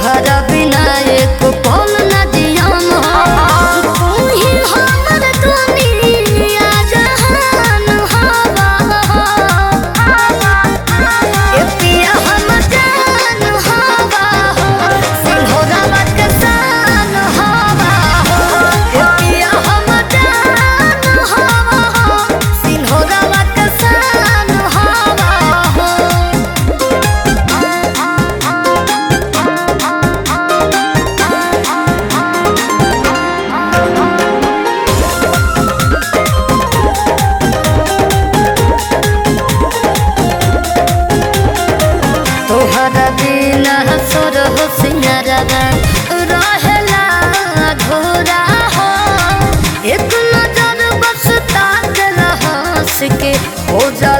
तोहरा बिना एक पल न जियम तू ही हमर दुनिया जहान हवा ए पिया हम जान हवा सिंहरा के सान हवा ए पिया हम जान हवा सिंहरा के सान हवा तोहरा बिना सुर हो सिंगरवा रहेला घोरा हो एक नजर बस ताकला हंस के हो जा